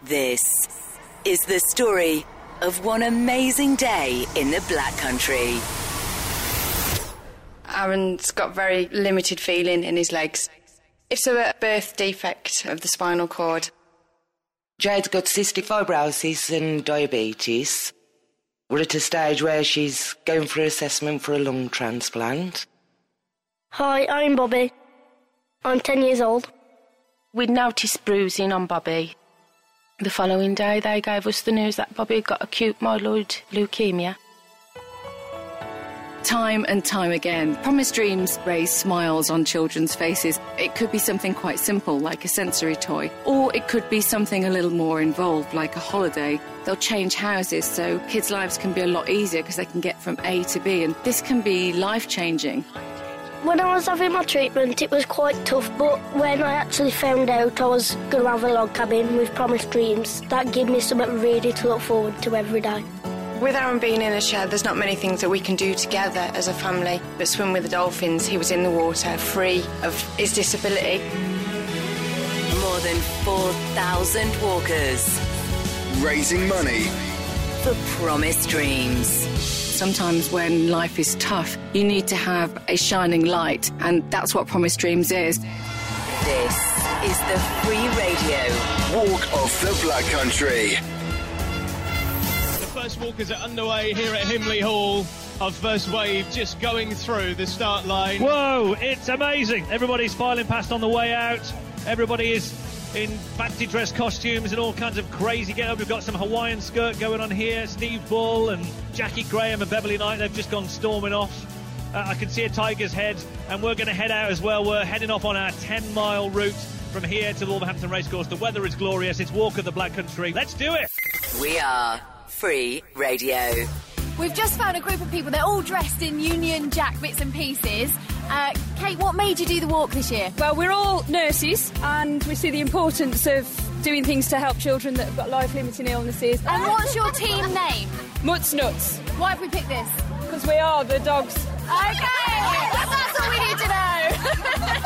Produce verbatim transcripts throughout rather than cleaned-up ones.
This is the story of one amazing day in the Black Country. Aaron's got very limited feeling in his legs. It's a birth defect of the spinal cord. Jade's got cystic fibrosis and diabetes. We're at a stage where she's going for assessment for a lung transplant. Hi, I'm Bobby. I'm ten years old. We'd noticed bruising on Bobby. The following day, they gave us the news that Bobby had got acute myeloid leukemia. Time and time again, Promise Dreams raise smiles on children's faces. It could be something quite simple, like a sensory toy, or it could be something a little more involved, like a holiday. They'll change houses so kids' lives can be a lot easier because they can get from A to B, and this can be life-changing. When I was having my treatment, it was quite tough, but when I actually found out I was going to have a log cabin with Promise Dreams, that gave me something really to look forward to every day. With Aaron being in a shed, there's not many things that we can do together as a family. But swim with the dolphins, he was in the water, free of his disability. More than four thousand walkers. Raising money for Promise Dreams. Sometimes when life is tough, you need to have a shining light, and that's what Promise Dreams is. This is the Free Radio Walk of the Black Country. First walkers are underway here at Himley Hall. Our first wave just going through the start line. Whoa, it's amazing. Everybody's filing past on the way out. Everybody is in fancy dress costumes and all kinds of crazy get up. We've got some Hawaiian skirt going on here. Steve Bull and Jackie Graham and Beverly Knight, they've just gone storming off. Uh, I can see a tiger's head, and we're going to head out as well. We're heading off on our ten-mile route from here to the Wolverhampton Racecourse. The weather is glorious. It's Walk of the Black Country. Let's do it. We are Free Radio. We've just found a group of people. They're all dressed in Union Jack bits and pieces. Uh, Kate, what made you do the walk this year? Well, we're all nurses, and we see the importance of doing things to help children that have got life-limiting illnesses. And what's your team name? Mutts Nuts. Why have we picked this? Because we are the dogs. Okay, that's all we need to know.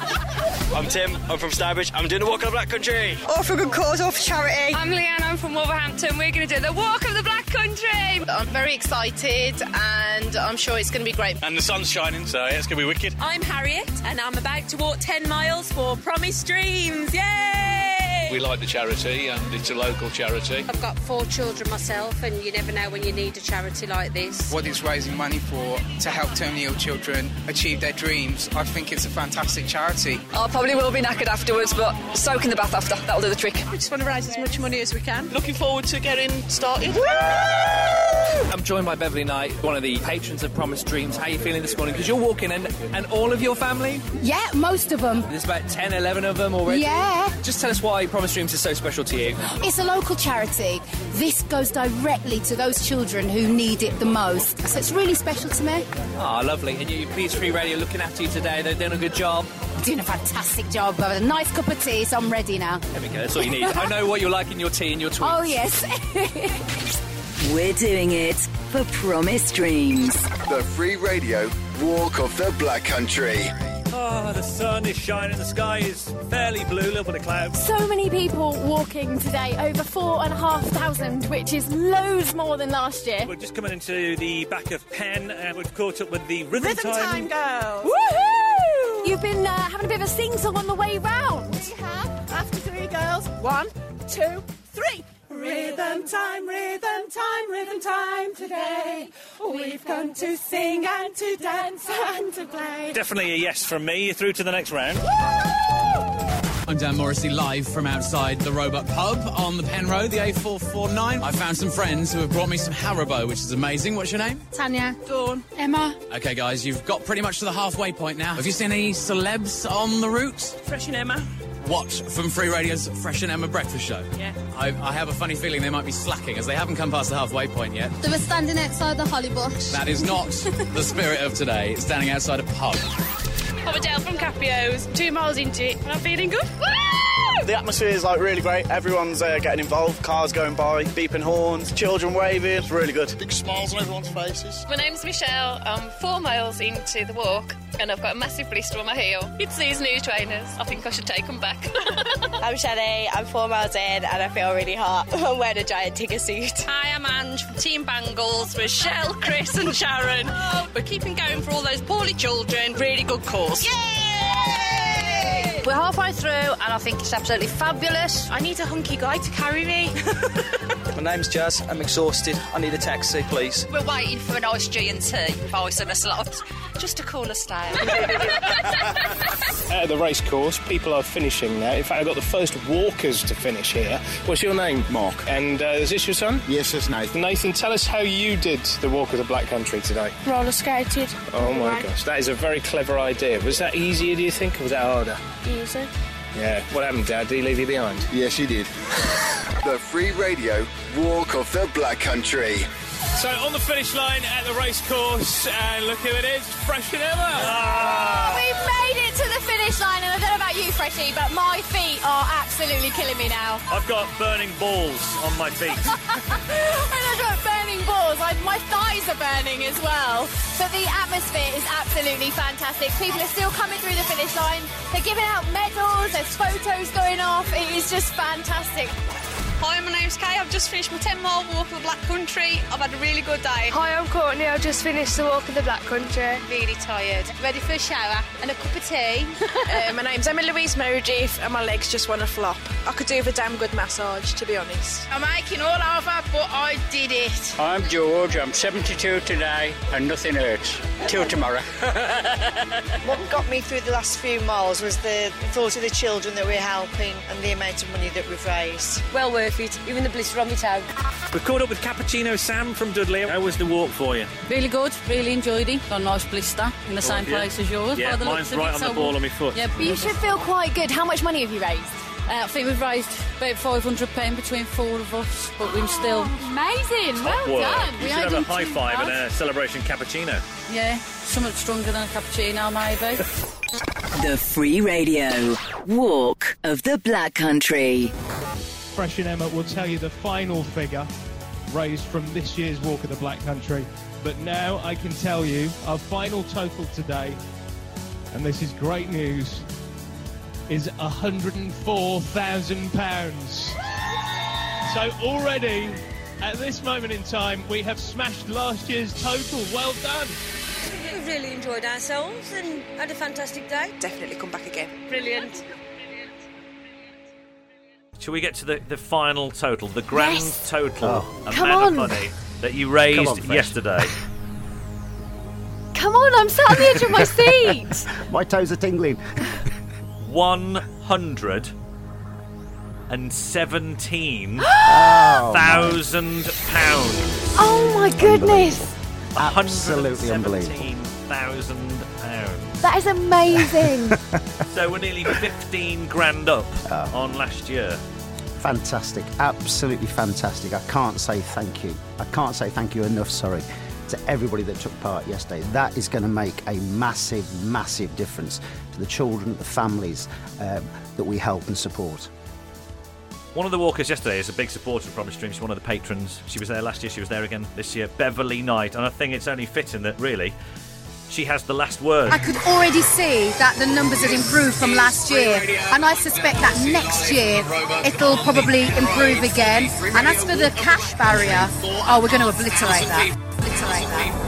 I'm Tim, I'm from Stourbridge, I'm doing the Walk of the Black Country. All for a good cause, all for charity. I'm Leanne, I'm from Wolverhampton, we're going to do the Walk of the Black Country. I'm very excited and I'm sure it's going to be great. And the sun's shining, so yeah, it's going to be wicked. I'm Harriet and I'm about to walk ten miles for Promise Dreams, yay! We like the charity and it's a local charity. I've got four children myself and you never know when you need a charity like this. What it's raising money for, to help terminally ill children achieve their dreams, I think it's a fantastic charity. I probably will be knackered afterwards, but soak in the bath after, that'll do the trick. We just want to raise as much money as we can. Looking forward to getting started. Woo! I'm joined by Beverly Knight, one of the patrons of Promise Dreams. How are you feeling this morning? Because you're walking, and, and all of your family? Yeah, most of them. There's about ten, eleven of them already? Yeah. Just tell us why Promise Dreams is so special to you. It's a local charity. This goes directly to those children who need it the most. So it's really special to me. Ah, oh, lovely. And you, Please Free Radio looking after you today. They're doing a good job. Doing a fantastic job. I've had a nice cup of tea, so I'm ready now. There we go. That's all you need. I know what you're like in your tea and your tweets. Oh, yes. We're doing it for Promise Dreams. The Free Radio Walk of the Black Country. Oh, the sun is shining, the sky is fairly blue, a little bit of clouds. So many people walking today, over four and a half thousand, which is loads more than last year. We're just coming into the back of Penn and we've caught up with the Rhythm, Rhythm Time, time girls. Woohoo! You've been uh, having a bit of a sing-song on the way round. We have. After three, girls. One, two, three. Rhythm time, rhythm time, rhythm time today. We've come to sing and to dance and to play. Definitely a yes from me. You're through to the next round. Woo! I'm Dan Morrissey, live from outside the Roebuck pub on the Penn Road, the A four forty-nine. I found some friends who have brought me some Haribo, which is amazing. What's your name? Tanya. Dawn. Emma. Okay, guys, you've got pretty much to the halfway point now. Have you seen any celebs on the route? Fresh and Emma. What, from Free Radio's Fresh and Emma breakfast show? Yeah. I, I have a funny feeling they might be slacking, as they haven't come past the halfway point yet. They were standing outside the holly bush. That is not the spirit of today. It's standing outside a pub. I'm Adele from Caprio's, two miles into it, and I'm feeling good. Woo! The atmosphere is like really great. Everyone's uh, getting involved, cars going by, beeping horns, children waving. It's really good. Big smiles on everyone's faces. My name's Michelle. I'm four miles into the walk and I've got a massive blister on my heel. It's these new trainers. I think I should take them back. I'm Shelley. I'm four miles in and I feel really hot. I'm wearing a giant tiger suit. Hi, I'm Ange from Team Bangles with Shell, Chris and Sharon. We're keeping going for all those poorly children. Really good cause. Yay! We're halfway through and I think it's absolutely fabulous. I need a hunky guy to carry me. My name's Jazz. I'm exhausted. I need a taxi, please. We're waiting for a nice G and T with ice and a slot. Just to cool us down. At the race course, people are finishing now. In fact, I've got the first walkers to finish here. What's your name? Mark. And uh, is this your son? Yes, it's Nathan. Nathan, tell us how you did the Walk of the Black Country today. Roller skated. Oh my gosh, that is a very clever idea. Was that easier, do you think, or was that harder? Easy. Yeah. What happened, Dad? Did he leave you behind? Yes, he did. The Free Radio Walk of the Black Country. So on the finish line at the race course, and look who it is, Fresh and Emma. Oh, we've made it to the finish line, and I don't know about you, Freshy, but my feet are absolutely killing me now. I've got burning balls on my feet. And I've got burning balls. I, my thighs are burning as well. But the atmosphere is absolutely fantastic. People are still coming through the finish line. They're giving out medals. There's photos going off. It is just fantastic. Hi, my name's Kay. I've just finished my ten mile walk of the Black Country. I've had a really good day. Hi, I'm Courtney. I've just finished the walk of the Black Country. Really tired. Ready for a shower and a cup of tea. uh, my name's Emily Louise Mojiff and my legs just want to flop. I could do with a damn good massage, to be honest. I'm aching all over, but I did it. I'm George. I'm seventy-two today and nothing hurts. Till tomorrow. What got me through the last few miles was the thought of the children that we're helping and the amount of money that we've raised. Well worth it, even the blister on my toe. We've caught up with Cappuccino Sam from Dudley. How was the walk for you? Really good, really enjoyed it. Got a nice blister in the same yeah. place as yours. Yeah, mine's right on the ball on my foot. Yeah, you should feel quite good. How much money have you raised? Uh, I think we've raised about five hundred pounds between four of us, but we've still... Amazing, well Whoa. done. We should have a high five and a celebration cappuccino. Yeah, something stronger than a cappuccino, maybe. The Free Radio Walk of the Black Country. Fresh and Emma will tell you the final figure raised from this year's Walk of the Black Country. But now I can tell you our final total today, and this is great news, is one hundred and four thousand pounds. So already, at this moment in time, we have smashed last year's total. Well done. We've really enjoyed ourselves and had a fantastic day. Definitely come back again. Brilliant. Shall we get to the, the final total, the grand yes. total oh. amount Come of on. money that you raised on, yesterday? Come on, I'm sat on the edge of my seat. My toes are tingling. One hundred and seventeen thousand pounds. Oh my goodness! Absolutely unbelievable. Seventeen thousand pounds. That is amazing. So we're nearly fifteen grand up Oh. on last year. Fantastic, absolutely fantastic. I can't say thank you. I can't say thank you enough, sorry, to everybody that took part yesterday. That is going to make a massive, massive difference to the children, the families um, that we help and support. One of the walkers yesterday is a big supporter of Promise Dreams. She's one of the patrons. She was there last year, she was there again this year. Beverly Knight. And I think it's only fitting that, really, she has the last word. I could already see that the numbers had improved from last year, and I suspect that next year it'll probably improve again. And as for the cash barrier, oh, we're going to obliterate that. Obliterate that.